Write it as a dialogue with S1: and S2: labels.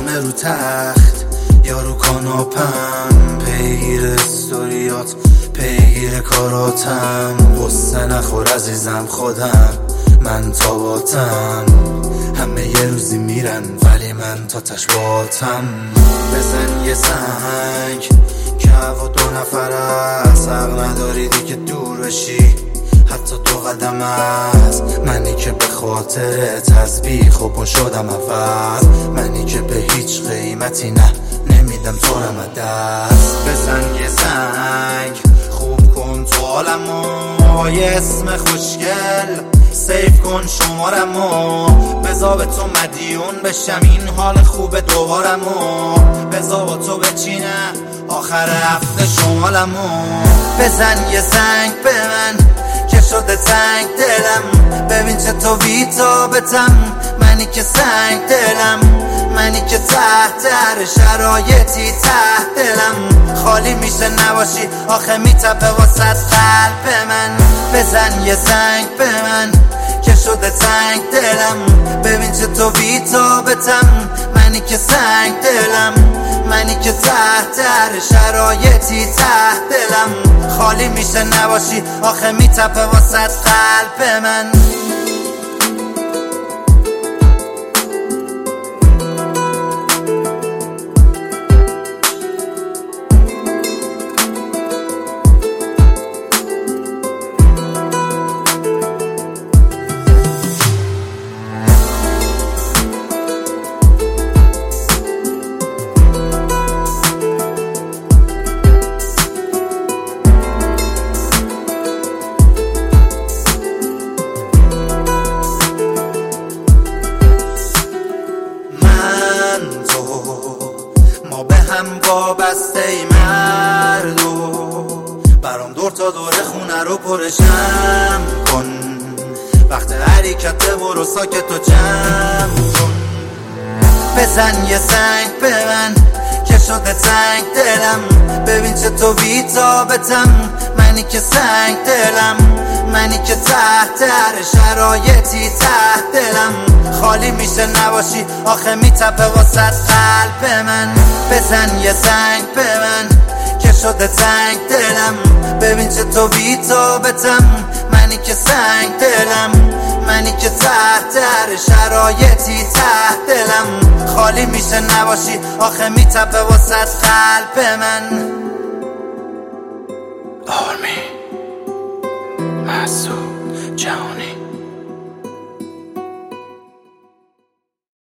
S1: همه رو تخت یا رو کاناپم، پیگیر استوریات پیگیر کاراتم. غصه نخور عزیزم خودم من تاباتم، همه یه روزی میرن ولی من تا تشباتم. بزن یه سنگ که هوا دو نفر است، حق نداری دیگه دور بشی حتی 2 قدم است. منی که به خاطر تسبیح و شدم اول، منی که به هیچ قیمتی نمیدم تو رم دست. بزن یه سنگ خوب کن تو عالمو، یه اسم خوشگل سیف کن شمارمو، بذار به تو مدیون بشم این حال خوب دوبارمو، بذار با تو بچینم آخر هفته شمالمو. بزن یه سنگ به من که شده تنگ دلم، ببین چطوری تابتم، منی که سنگ دلم، منی که تحت هر شرایطی تحت دلم خالی میشه نباشی آخه میتپه واسه قلب من. بزن یه سنگ به من که شده تنگ دلم، ببین چطوری تابتم، منی که سنگ دلم، منی که تحت هر شرایطی تحت دلم خالی میشه نباشی آخه میتپه واسه قلب من. هم وابسته ای مردو، برام دور تا دور خونه رو پرشم کن، وقت حرکت برو ساکت و جمع کن. بزن یه سنگ به من که شده تنگ دلم، ببین چطوری تابتم، منی که سنگ دلم، منی که تحت هر شرایطی تحت دلم خالی میشه نباشی آخه میتپه واسه قلب من. بزن یه سنگ به من که شده تنگ دلم، ببین چطوری تابتم، منی که سنگ دلم، منی که تحت هر شرایطی تحت دلم خالی میشه نباشی آخه میتپه واسه قلب من.
S2: آرمی مسعود جهانی